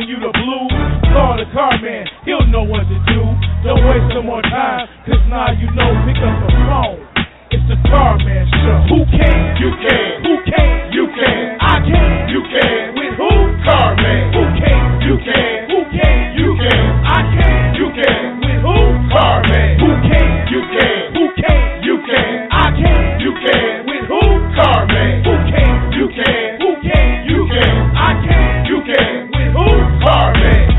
you the blues, call the car man, he'll know what to do. Don't waste no more time, cause now you know, pick up the phone. It's the Car Man Show. Who can? You can. Who can? You can. I can. You can. With who? Car Man. Who can? You can. Who can? You can. I can. You can. With who? Car Man. Who can? You can. Who can? You can. I can. You can. With who? Car Man. Who can? You can. Who can? You can. I can. You can. With who? Car Man.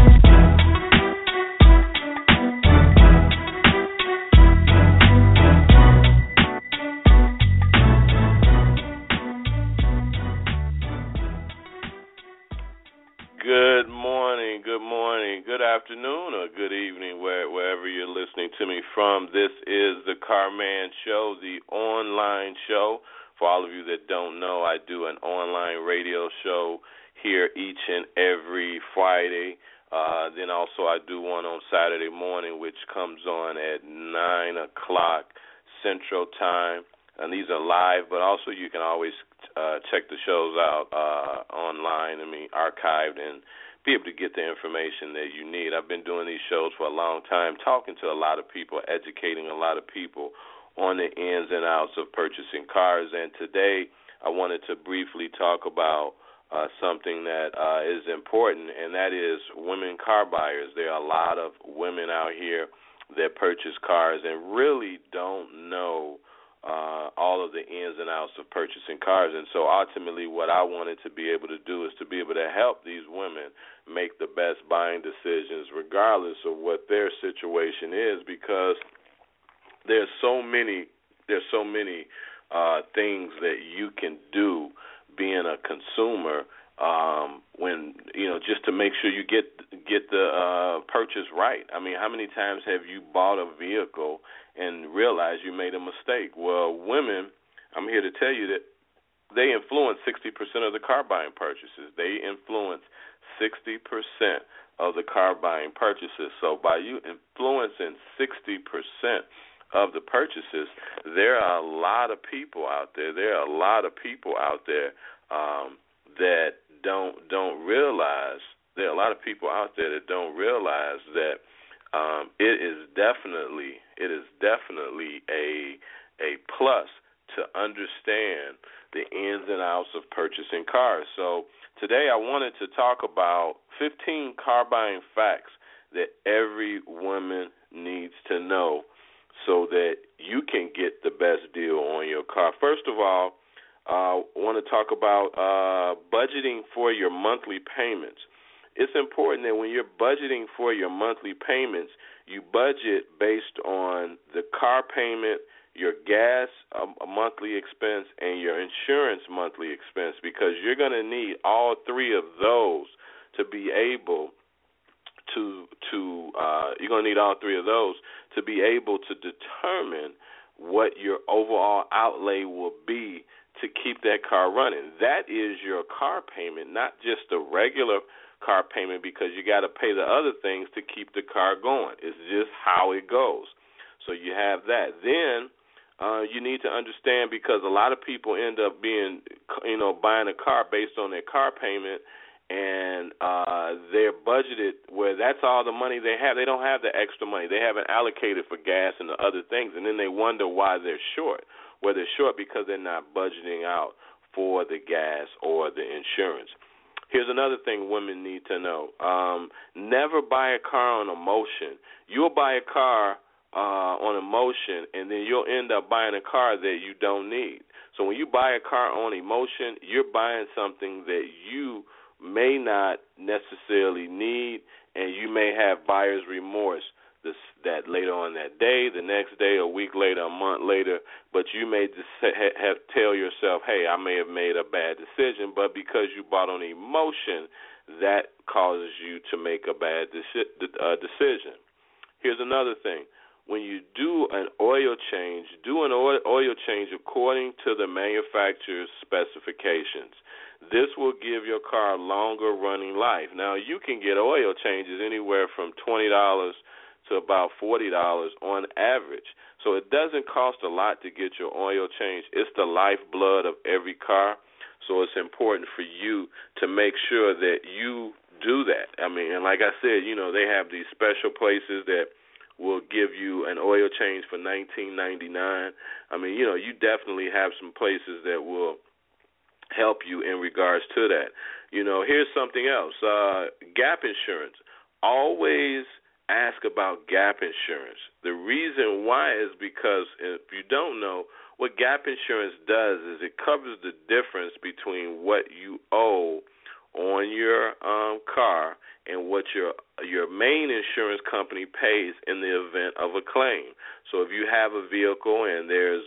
Good morning, good afternoon, or good evening, wherever you're listening to me from. This is the Car Man Show, the online show. For all of you that don't know, I do an online radio show here each and every Friday. Then also I do one on Saturday morning, which comes on at 9 o'clock Central Time. And these are live, but also you can always check the shows out online, archived, and be able to get the information that you need. I've been doing these shows for a long time, talking to a lot of people, educating a lot of people on the ins and outs of purchasing cars. And today I wanted to briefly talk about something that is important, and that is women car buyers. There are a lot of women out here that purchase cars and really don't know all of the ins and outs of purchasing cars. And so ultimately what I wanted to be able to do is to be able to help these women make the best buying decisions regardless of what their situation is, because there's so many things that you can do being a consumer when just to make sure you get the purchase right. I mean, how many times have you bought a vehicle and realized you made a mistake? Well, women, I'm here to tell you that they influence 60% of the car buying purchases. They influence 60% of the car buying purchases. So by you influencing 60% of the purchases, there are a lot of people out there. That don't realize. There are a lot of people out there that don't realize that it is definitely a plus to understand the ins and outs of purchasing cars. So today I wanted to talk about 15 car buying facts that every woman needs to know so that you can get the best deal on your car. First of all, I want to talk about budgeting for your monthly payments. It's important that when you're budgeting for your monthly payments, you budget based on the car payment, your gas monthly expense, and your insurance monthly expense, because you're going to need all three of those to be able to determine what your overall outlay will be to keep that car running. That is your car payment, not just a regular car payment, because you got to pay the other things to keep the car going. It's just how it goes. So you have that. Then you need to understand, because a lot of people end up buying a car based on their car payment, and they're budgeted where that's all the money they have. They don't have the extra money. They haven't allocated for gas and the other things, and then they wonder why they're short. Well, they're short because they're not budgeting out for the gas or the insurance. Here's another thing women need to know. Never buy a car on emotion. You'll buy a car on emotion, and then you'll end up buying a car that you don't need. So when you buy a car on emotion, you're buying something that you may not necessarily need, and you may have buyer's remorse that later on that day, the next day, a week later, a month later, but you may just tell yourself, hey, I may have made a bad decision, but because you bought on emotion, that causes you to make a bad decision. Here's another thing. When you do an oil change, according to the manufacturer's specifications. This will give your car longer running life. Now, you can get oil changes anywhere from $20 to about $40 on average. So it doesn't cost a lot to get your oil changed. It's the lifeblood of every car. So it's important for you to make sure that you do that. I mean, and like I said, they have these special places that will give you an oil change for $19.99. I mean, you definitely have some places that will help you in regards to that. Here's something else. Gap insurance. Always ask about gap insurance. The reason why is because if you don't know, what gap insurance does is it covers the difference between what you owe on your car and what your main insurance company pays in the event of a claim. So if you have a vehicle and there's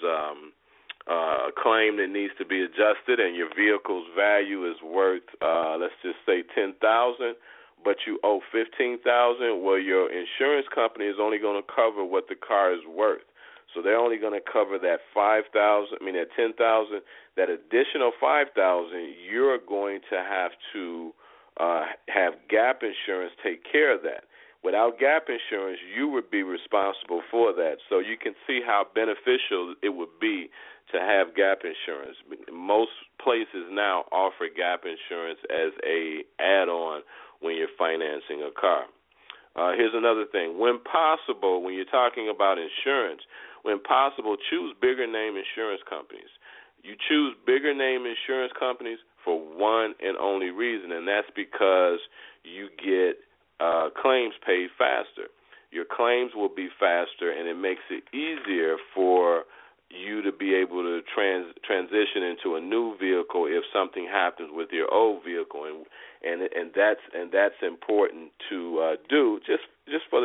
a claim that needs to be adjusted and your vehicle's value is worth, let's just say $10,000, but you owe $15,000, well, your insurance company is only going to cover what the car is worth. So they're only going to cover that that $10,000, that additional $5,000. You're going to have to have gap insurance take care of that. Without gap insurance, you would be responsible for that. So you can see how beneficial it would be to have gap insurance. Most places now offer gap insurance as a add-on when you're financing a car. Here's another thing. When possible, when you're talking about insurance, when possible, choose bigger name insurance companies. You choose bigger name insurance companies for one and only reason, and that's because you get claims paid faster. Your claims will be faster, and it makes it easier for you to be able to transition into a new vehicle if something happens with your old vehicle, and that's important to do just for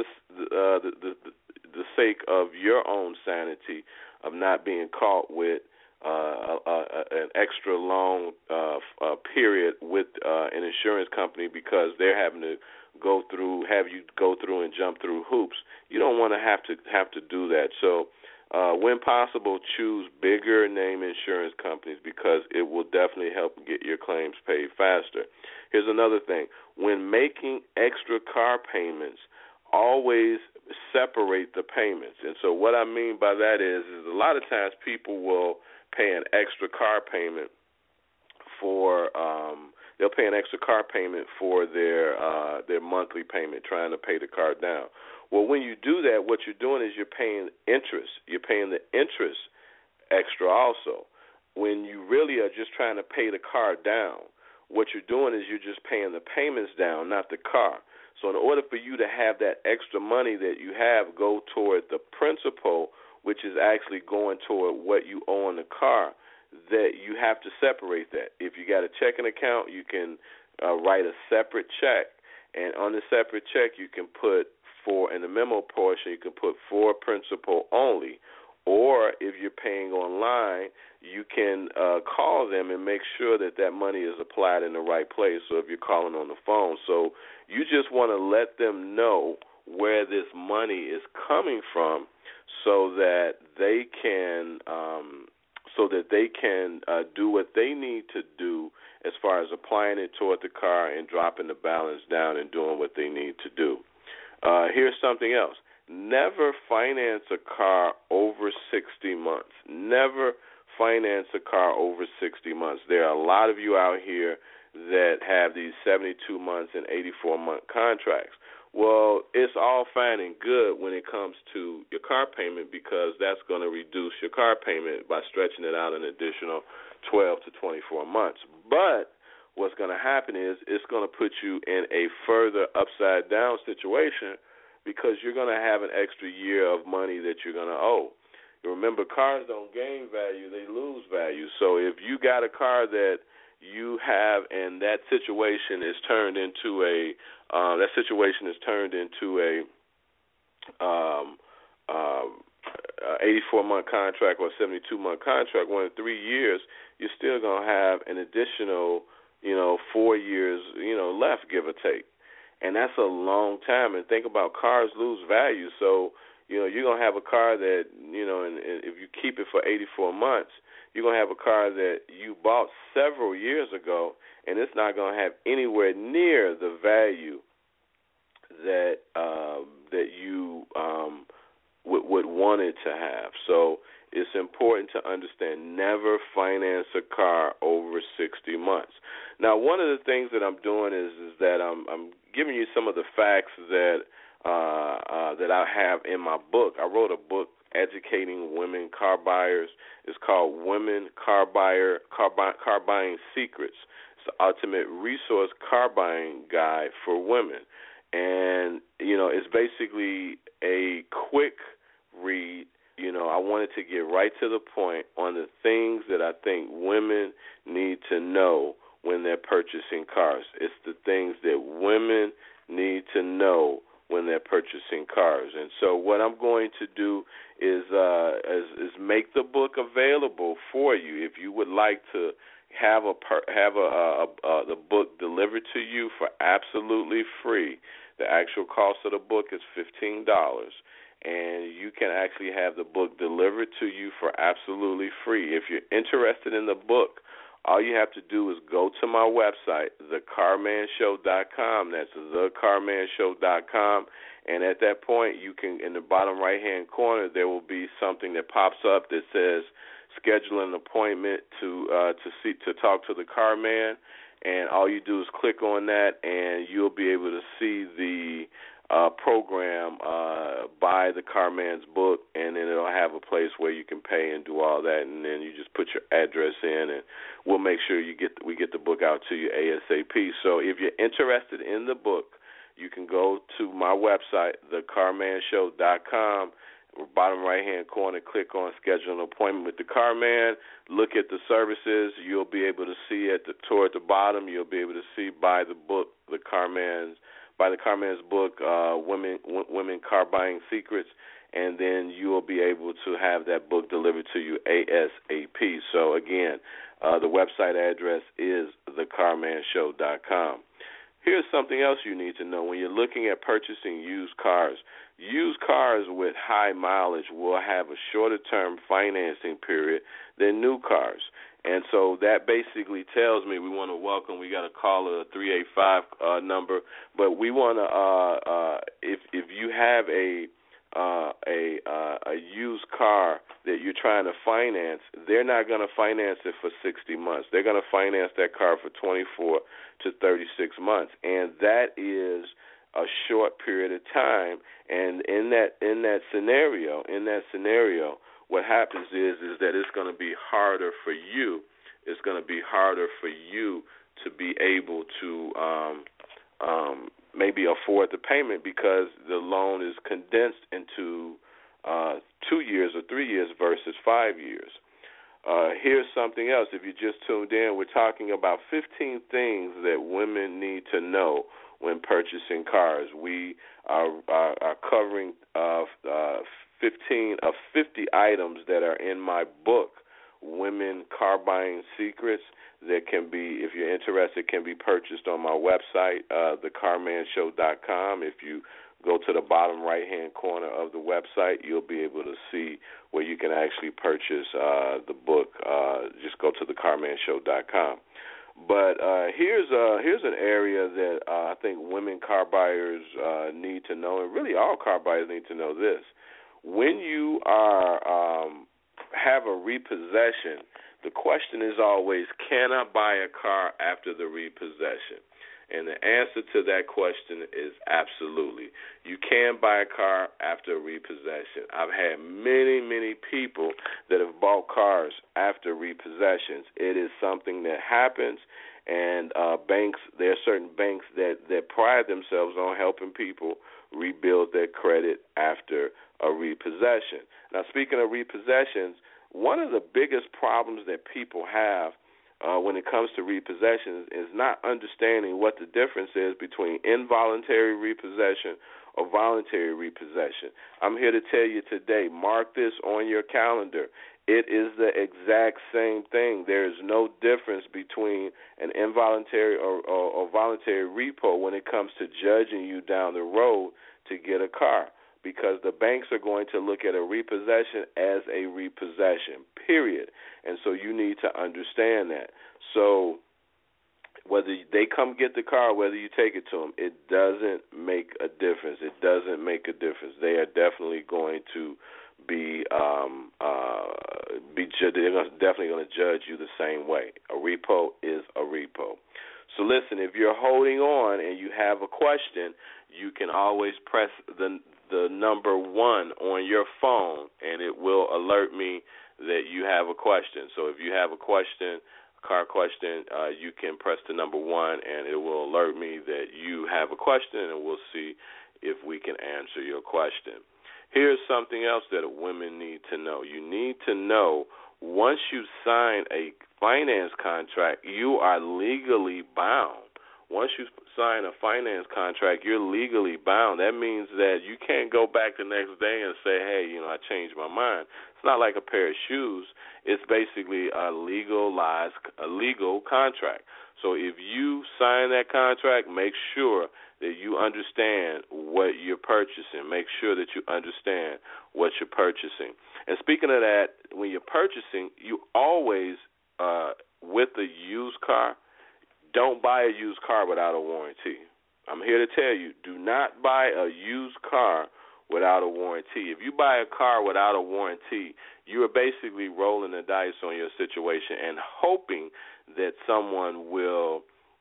the sake of your own sanity, of not being caught with an extra long period with an insurance company because they're having to have you go through and jump through hoops. You don't want to have to do that. So when possible, choose bigger name insurance companies because it will definitely help get your claims paid faster. Here's another thing. When making extra car payments, always separate the payments. And so what I mean by that is a lot of times people will pay an extra car payment for their monthly payment, trying to pay the car down. Well, when you do that, what you're doing is you're paying interest. You're paying the interest extra also. When you really are just trying to pay the car down, what you're doing is you're just paying the payments down, not the car. So in order for you to have that extra money that you have go toward the principal, which is actually going toward what you owe on the car, that you have to separate that. If you got a checking account, you can write a separate check, and on the separate check you can put in the memo portion, you can put for principal only. Or if you're paying online, you can call them and make sure that money is applied in the right place. So if you're calling on the phone, so you just want to let them know where this money is coming from, so that they can do what they need to do as far as applying it toward the car and dropping the balance down and doing what they need to do. Here's something else. Never finance a car over 60 months. Never finance a car over 60 months. There are a lot of you out here that have these 72 months and 84-month contracts. Well, it's all fine and good when it comes to your car payment because that's going to reduce your car payment by stretching it out an additional 12 to 24 months. But what's going to happen is it's going to put you in a further upside-down situation because you're going to have an extra year of money that you're going to owe. Remember, cars don't gain value, they lose value. So if you got a car that you have and that situation is turned into a 84-month contract or 72-month contract, well, in 3 years, you're still going to have an additional, 4 years, left, give or take. And that's a long time. And think about cars lose value. So, you're going to have a car that, and if you keep it for 84 months, you're going to have a car that you bought several years ago, and it's not going to have anywhere near the value that you would want it to have. So it's important to understand never finance a car over 60 months. Now, one of the things that I'm doing is that I'm giving you some of the facts that I have in my book. I wrote a book educating women car buyers. It's called Women Car Buying Secrets. It's the ultimate resource car buying guide for women. And, it's basically a quick read. I wanted to get right to the point on the things that I think women need to know when they're purchasing cars. It's the things that women need to know when they're purchasing cars. And so what I'm going to do is make the book available for you. If you would like to have the book delivered to you for absolutely free, the actual cost of the book is $15, and you can actually have the book delivered to you for absolutely free. If you're interested in the book, all you have to do is go to my website, thecarmanshow.com. That's thecarmanshow.com. And at that point, you can, in the bottom right-hand corner, there will be something that pops up that says schedule an appointment to talk to the car man. And all you do is click on that, and you'll be able to see the program buy the car man's book, and then it'll have a place where you can pay and do all that, and then you just put your address in, and we'll make sure we get the book out to you ASAP. So if you're interested in the book, you can go to my website, thecarmanshow.com. Bottom right-hand corner, click on Schedule an Appointment with the Car Man. Look at the services. You'll be able to see toward the bottom. You'll be able to see by the book, the Car Man's book, Women Car Buying Secrets, and then you will be able to have that book delivered to you ASAP. So again, the website address is thecarmanshow.com. Here's something else you need to know. When you're looking at purchasing used cars with high mileage will have a shorter-term financing period than new cars. And so that basically tells me we want to welcome, we got a caller, a 385 number, but we want to, if you have a used car that you're trying to finance, they're not going to finance it for 60 months. They're going to finance that car for 24 to 36 months, and that is a short period of time. And in that scenario, what happens is that it's going to be harder for you. It's going to be harder for you to be able to maybe afford the payment because the loan is condensed into 2 years or 3 years versus 5 years. Here's something else. If you just tuned in, we're talking about 15 things that women need to know when purchasing cars. We are covering 15 of 50 items that are in my book, Women Car Buying Secrets, that can be, if you're interested, can be purchased on my website, thecarmanshow.com. If you go to the bottom right-hand corner of the website, you'll be able to see where you can actually purchase the book. Just go to thecarmanshow.com. But here's an area that I think women car buyers need to know, and really all car buyers need to know this. When you have a repossession, the question is always, can I buy a car after the repossession? And the answer to that question is absolutely. You can buy a car after a repossession. I've had many, many people that have bought cars after repossessions. It is something that happens, and there are certain banks that pride themselves on helping people rebuild their credit after a repossession. Now, speaking of repossessions, one of the biggest problems that people have when it comes to repossessions is not understanding what the difference is between involuntary repossession or voluntary repossession. I'm here to tell you today, mark this on your calendar. It is the exact same thing. There is no difference between an involuntary or voluntary repo when it comes to judging you down the road to get a car, because the banks are going to look at a repossession as a repossession, period. And so you need to understand that. So whether they come get the car, whether you take it to them, it doesn't make a difference. It doesn't make a difference. They are definitely going to be they're definitely going to judge you the same way. A repo is a repo. So listen, if you're holding on and you have a question, you can always press the number 1 on your phone, and it will alert me that you have a question. So if you have a question, a car question, you can press the number 1, and it will alert me that you have a question, and we'll see if we can answer your question. Here's something else that women need to know. You need to know once you sign a finance contract, you are legally bound. Once you sign a finance contract, you're legally bound. That means that you can't go back the next day and say, hey, I changed my mind. It's not like a pair of shoes. It's basically a legal contract. So if you sign that contract, make sure that you understand what you're purchasing. Make sure that you understand what you're purchasing. And speaking of that, when you're purchasing, you always, with a used car, don't buy a used car without a warranty. I'm here to tell you, do not buy a used car without a warranty. If you buy a car without a warranty, you are basically rolling the dice on your situation and hoping that someone will,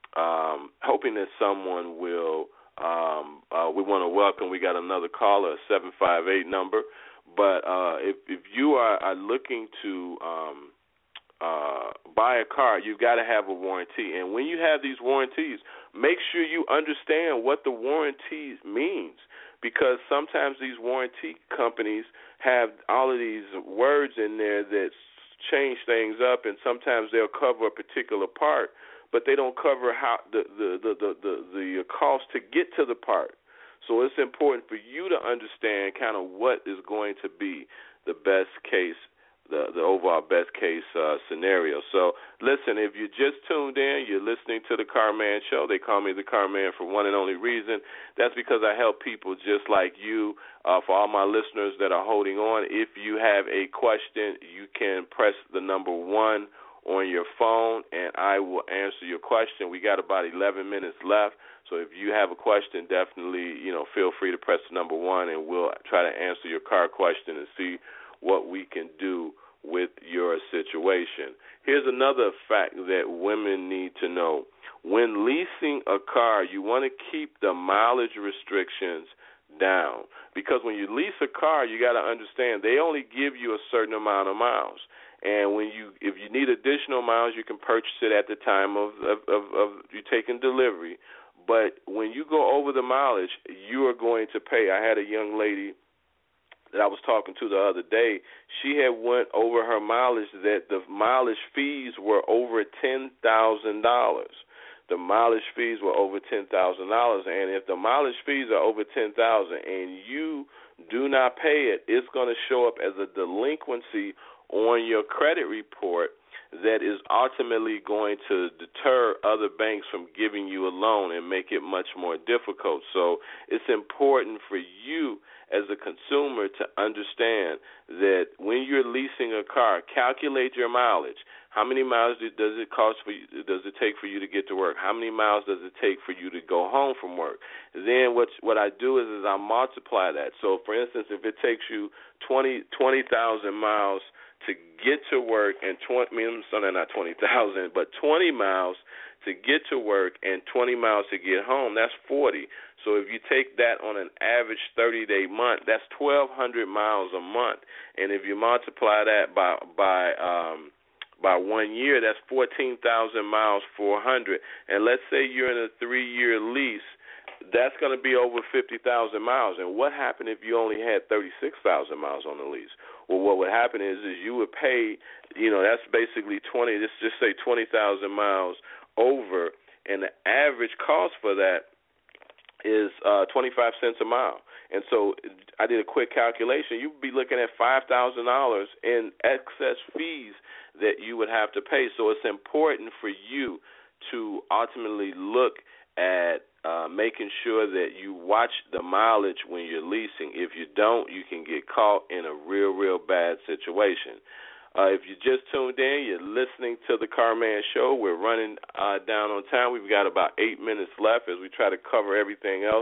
we want to welcome, we got another caller, a 758 number, but if you are looking to buy a car, you've got to have a warranty. And when you have these warranties, make sure you understand what the warranty means, because sometimes these warranty companies have all of these words in there that change things up, and sometimes they'll cover a particular part, but they don't cover how the cost to get to the part. So it's important for you to understand kind of what is going to be the best case, the overall best case scenario. So listen, if you just tuned in, you're listening to the Car Man Show. They call me the Car Man for one and only reason. That's because I help people just like you. For all my listeners that are holding on, if you have a question, you can press the number 1 on your phone, and I will answer your question. We got about 11 minutes left, so if you have a question, definitely, feel free to press the number 1, and we'll try to answer your car question and see what we can do with your situation. Here's another fact that women need to know. When leasing a car, you want to keep the mileage restrictions down, because when you lease a car, you got to understand they only give you a certain amount of miles. And if you need additional miles, you can purchase it at the time of you taking delivery. But when you go over the mileage, you are going to pay. I had a young lady that I was talking to the other day. She had went over her mileage, that the mileage fees were over $10,000. The mileage fees were over $10,000. And if the mileage fees are over $10,000 and you do not pay it, it's going to show up as a delinquency on your credit report that is ultimately going to deter other banks from giving you a loan and make it much more difficult. So it's important for you as a consumer to understand that when you're leasing a car, calculate your mileage. How many miles does it take for you to get to work? How many miles does it take for you to go home from work? Then what I do is I multiply that. So, for instance, if it takes you 20,000 miles to get to work and 20 miles to get to work and 20 miles to get home, that's 40. So if you take that on an average 30-day month, that's 1,200 miles a month. And if you multiply that by 1 year, that's 14,000 miles, 400. And let's say you're in a 3-year lease, that's going to be over 50,000 miles. And what happened if you only had 36,000 miles on the lease? Well, what would happen is you would pay, that's basically let's just say 20,000 miles over, and the average cost for that is 25 cents a mile. And so I did a quick calculation. You'd be looking at $5,000 in excess fees that you would have to pay. So it's important for you to ultimately look at making sure that you watch the mileage when you're leasing. If you don't, you can get caught in a real, real bad situation. If you just tuned in, you're listening to the Car Man Show. We're running down on time. We've got about 8 minutes left as we try to cover everything else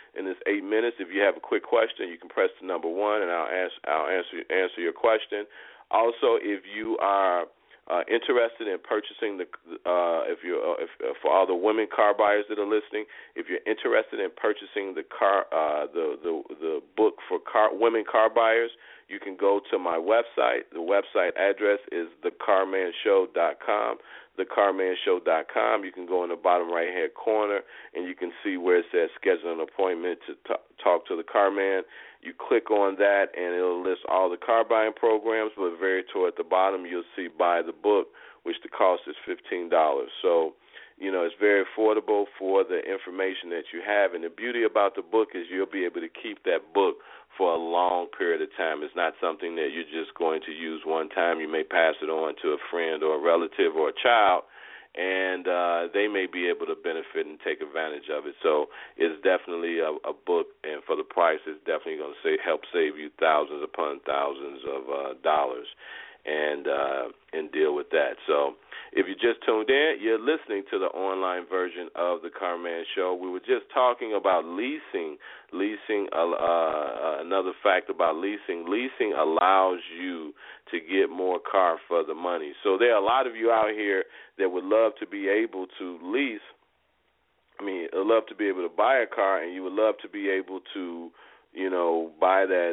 in this 8 minutes. If you have a quick question, you can press the number 1, and I'll answer your question. Also, if you are interested in purchasing for all the women car buyers that are listening, if you're interested in purchasing the book for women car buyers, you can go to my website. The website address is thecarmanshow.com. Thecarmanshow.com. You can go in the bottom right-hand corner, and you can see where it says schedule an appointment to talk to the car man. You click on that, and it'll list all the car buying programs, but very toward the bottom, you'll see buy the book, which the cost is $15. So, it's very affordable for the information that you have. And the beauty about the book is you'll be able to keep that book for a long period of time. It's not something that you're just going to use one time. You may pass it on to a friend or a relative or a child, and they may be able to benefit and take advantage of it. So it's definitely a book, and for the price, it's definitely going to help save you thousands upon thousands of dollars, and deal with that. So if you just tuned in, you're listening to the online version of the Carman Show. We were just talking about leasing. Another fact about leasing. Leasing allows you to get more car for the money. So there are a lot of you out here that would love to be able to lease. Love to be able to buy a car, and you would love to be able to, buy that,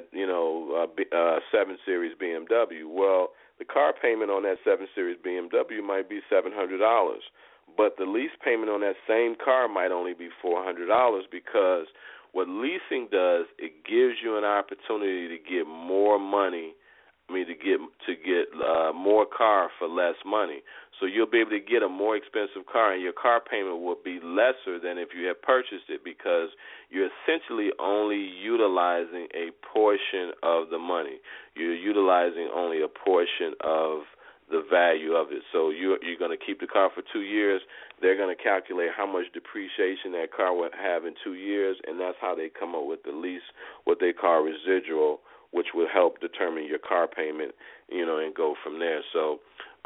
7 Series BMW. Well, the car payment on that 7 Series BMW might be $700, but the lease payment on that same car might only be $400 because what leasing does, it gives you an opportunity to get more money. To get more car for less money. So you'll be able to get a more expensive car, and your car payment will be lesser than if you had purchased it because you're essentially only utilizing a portion of the money. You're utilizing only a portion of the value of it. So you're going to keep the car for 2 years. They're going to calculate how much depreciation that car will have in 2 years, and that's how they come up with the lease, what they call residual, which will help determine your car payment, and go from there. So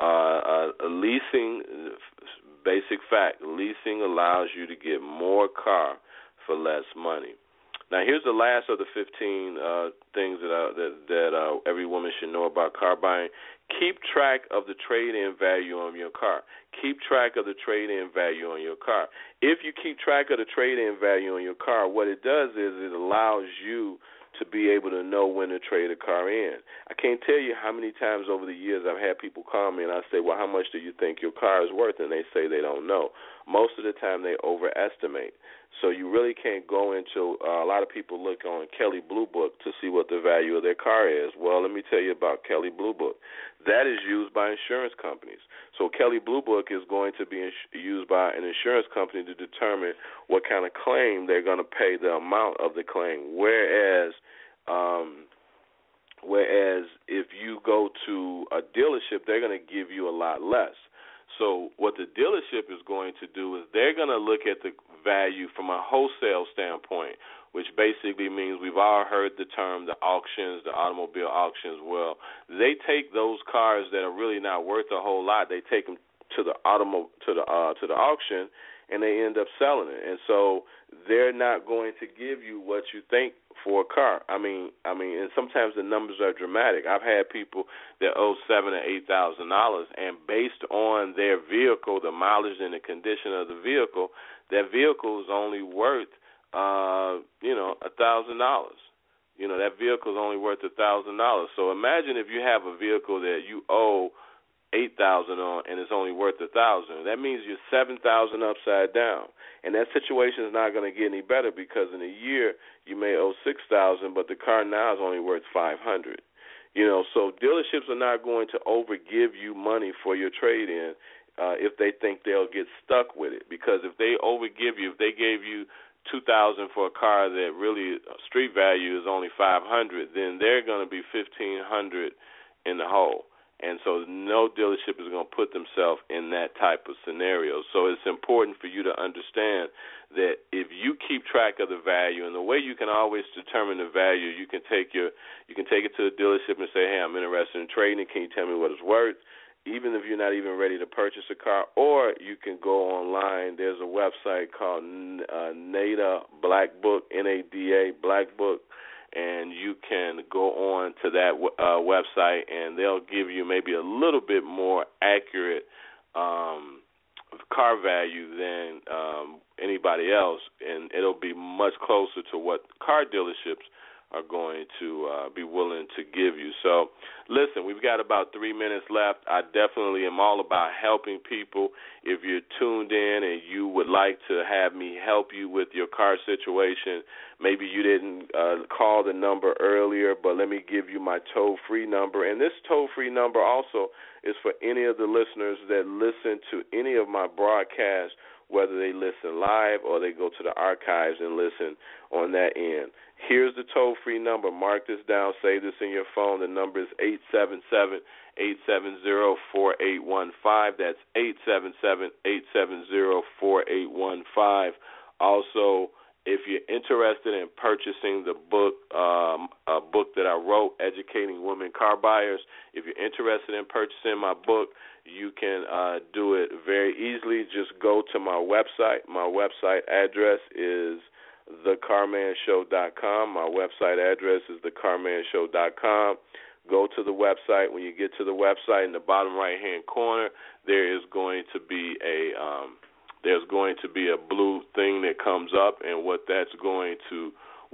leasing, basic fact, leasing allows you to get more car for less money. Now, here's the last of the 15 things that every woman should know about car buying. Keep track of the trade-in value on your car. Keep track of the trade-in value on your car. If you keep track of the trade-in value on your car, what it does is it allows you to be able to know when to trade a car in. I can't tell you how many times over the years I've had people call me and I say, well, how much do you think your car is worth? And they say they don't know. Most of the time they overestimate. So you really can't go into, a lot of people look on Kelley Blue Book to see what the value of their car is. Well, let me tell you about Kelley Blue Book. That is used by insurance companies. So Kelley Blue Book is going to be used by an insurance company to determine what kind of claim they're going to pay, the amount of the claim. Whereas if you go to a dealership, they're going to give you a lot less. So what the dealership is going to do is they're going to look at the value from a wholesale standpoint, which basically means we've all heard the term the auctions, the automobile auctions. Well, they take those cars that are really not worth a whole lot. They take them to the auction, and they end up selling it. And so they're not going to give you what you think for a car. I mean, and sometimes the numbers are dramatic. I've had people that owe $7,000 or $8,000, and based on their vehicle, the mileage and the condition of the vehicle, that vehicle is only worth, $1,000. That vehicle is only worth $1,000. So imagine if you have a vehicle that you owe $8,000 on and it's only worth $1,000. That means you're $7,000 upside down. And that situation is not going to get any better because in a year you may owe $6,000, but the car now is only worth $500. So dealerships are not going to overgive you money for your trade-in if they think they'll get stuck with it. Because if they overgive you, if they gave you $2,000 for a car that really street value is only $500, then they're going to be $1,500 in the hole. And so no dealership is going to put themselves in that type of scenario. So it's important for you to understand that if you keep track of the value, and the way you can always determine the value, you can take it to the dealership and say, hey, I'm interested in trading. Can you tell me what it's worth? even if you're not even ready to purchase a car, or you can go online. There's a website called NADA Black Book, NADA Black Book, and you can go on to that website, and they'll give you maybe a little bit more accurate car value than anybody else, and it'll be much closer to what car dealerships are going to be willing to give you. So, listen, we've got about 3 minutes left. I definitely am all about helping people. If you're tuned in and you would like to have me help you with your car situation, maybe you didn't call the number earlier, but let me give you my toll-free number. And this toll-free number also is for any of the listeners that listen to any of my broadcasts, whether they listen live or they go to the archives and listen on that end. Here's the toll-free number. Mark this down. Save this in your phone. The number is 877-870-4815. That's 877-870-4815. Also, if you're interested in purchasing the book, a book that I wrote, Educating Women Car Buyers, if you're interested in purchasing my book, you can do it very easily. Just go to my website. My website address is thecarmanshow.com. My website address is thecarmanshow.com. Go to the website. When you get to the website, in the bottom right-hand corner, there is going to be a blue thing that comes up, and what that's going to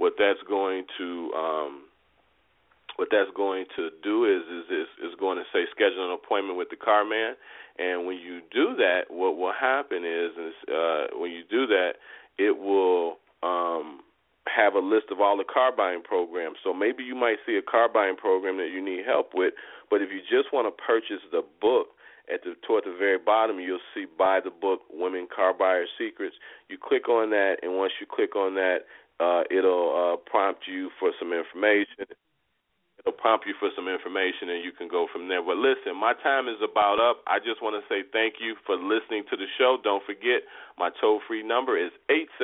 do is going to say schedule an appointment with the car man. And when you do that, what will happen is when you do that, it will have a list of all the car buying programs. So maybe you might see a car buying program that you need help with, but if you just want to purchase the book, toward the very bottom, you'll see Buy the Book, Women Car Buyer Secrets. You click on that, and once you click on that, it'll prompt you for some information. And you can go from there. But listen, my time is about up. I just want to say thank you for listening to the show. Don't forget, my toll-free number is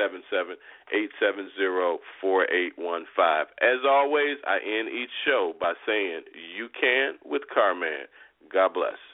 877-870-4815. As always, I end each show by saying, you can with Carman. God bless.